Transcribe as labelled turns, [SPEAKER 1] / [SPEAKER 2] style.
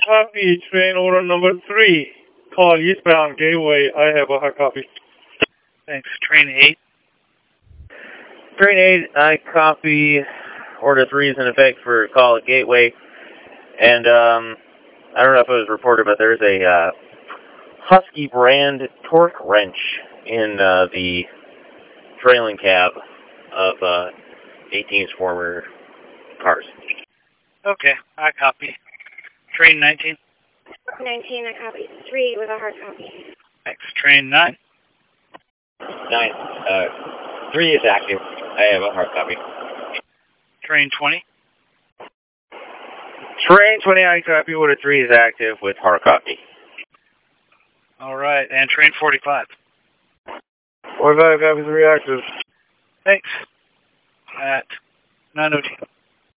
[SPEAKER 1] copy, train order number 3. Call eastbound Gateway. I have a hard copy.
[SPEAKER 2] Thanks. Train 8.
[SPEAKER 3] Train 8, I copy. Order 3 is in effect for call at Gateway. And, I don't know if it was reported, but there's a, Husky brand torque wrench in, the trailing cab of, 18's former cars.
[SPEAKER 2] Okay, I copy. Train 19.
[SPEAKER 4] 19, I copy. 3 with a hard copy.
[SPEAKER 2] Thanks. Train 9.
[SPEAKER 3] 9, 3 is active. I have a hard copy.
[SPEAKER 2] Train 20.
[SPEAKER 3] Train 20, I copy. Order 3 is active with hard copy.
[SPEAKER 2] All right, and train 45.
[SPEAKER 1] 45 copies reactive.
[SPEAKER 2] Thanks. At 9:02.